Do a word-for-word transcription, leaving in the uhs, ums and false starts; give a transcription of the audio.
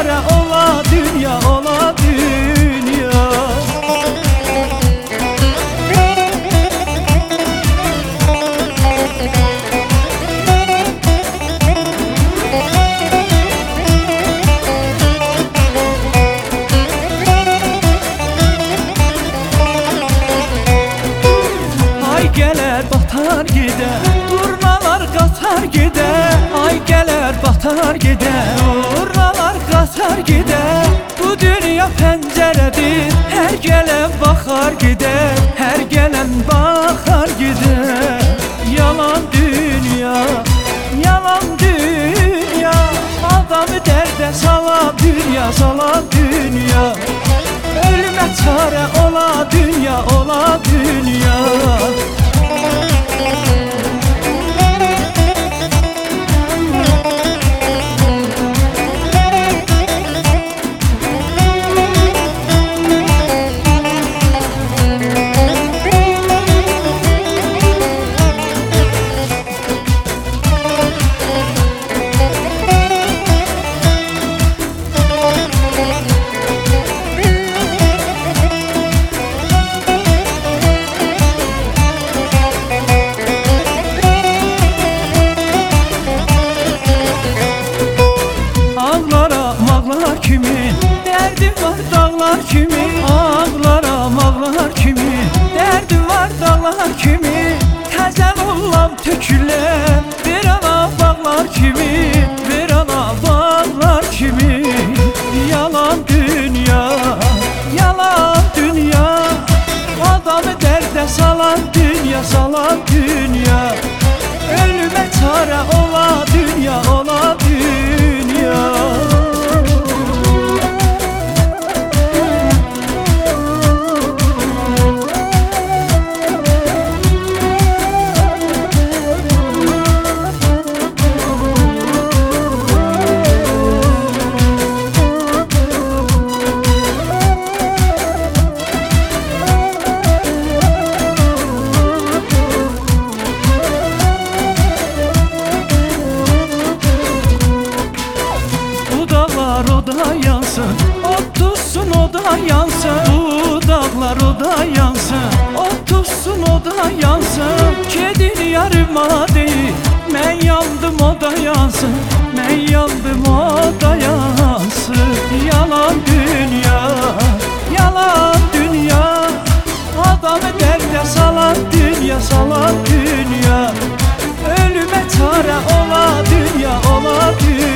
çare ola dünya, ola dünya. Ay gələr batar gedə, turnalar qatar gedə. Ay gələr batar gedə, turnalar qatar gedə. Bu dünya pəncərədir, hər gələn baxar gedə, hər gələn baxar gedə. Yalan dünya, yalan dünya, adamı dərdə salan dünya, salan dünya. Ölümə çare ola dünya, ola dünya. Kimi derdim var dağlar kimi, ağlaram ağlar kimi, derdim var dağlar kimi. Təzən olam töküləm bir ana bağlar kimi, bir ana bağlar kimi. Yalan dünya, yalan dünya, adamı dərdə salan dünya, salan dünya. Ölümə çare ola dünya, ola dünya. O da yansın, o tutsun o da yansın. Bu dağlar o da yansın, o tutsun o da yansın. Kedin yarıma değil, mən yandım o da yansın, mən yandım o da yansın. Yalan dünya, yalan dünya, adamı dərdə salan dünya, salan dünya. Ölümə çare ola dünya, ola dünya.